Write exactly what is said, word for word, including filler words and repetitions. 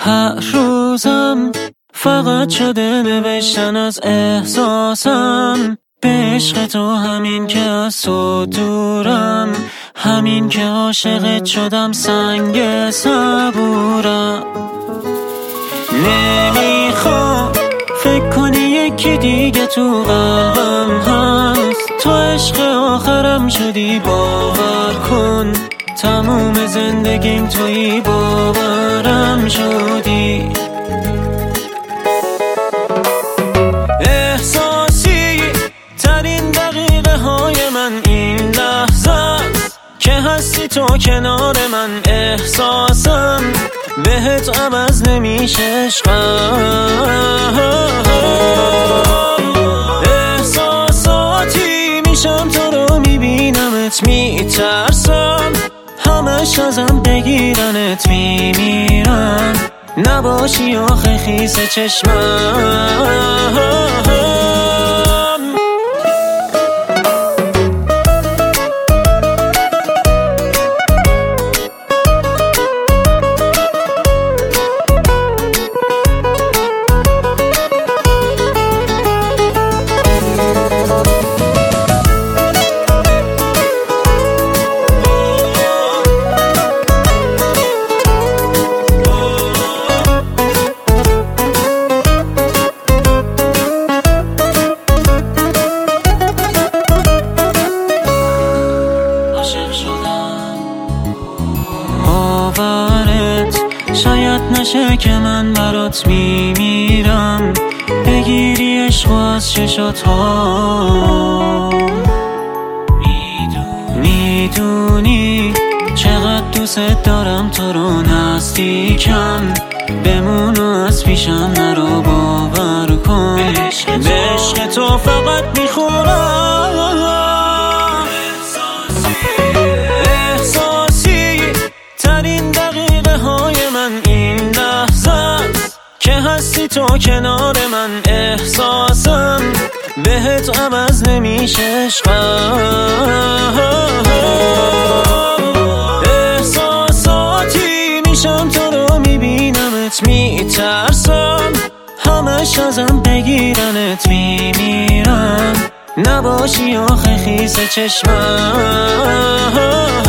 هر روزم فقط شده نوشتن از احساسم به عشق تو، همین که از تو دورم، همین که عاشقت شدم سنگ صبورم. نمیخوام فکر کنی یکی دیگه تو قلبم هست، تو عشق آخرم شدی باور کن، تموم زندگیم توی باورم شدی. احساسی ترین دقیقه های من این لحظه است که هستی تو کنار من، احساسم بهت عوض نمیشه عشقم. احساساتی میشم تو رو میبینمت میترسم، همش ازم بگیرنت میمیرم، نباشی آخه خیس چشمم. باورت شاید نشه که من برات میمیرم، بگیری عشق از چشات ها. میدونی چقدر دوست دارم تو رو نزدیکم، بمون و از پیشم نرو باور کن، به عشق تو فقط میخورم. که هستی تو کنار من، احساسم بهت عوض نمیشه عشقم. احساساتی میشم تو رو میبینمت میترسم، همش ازم بگیرنت میمیرم، نباشی آخه خیس چشمم.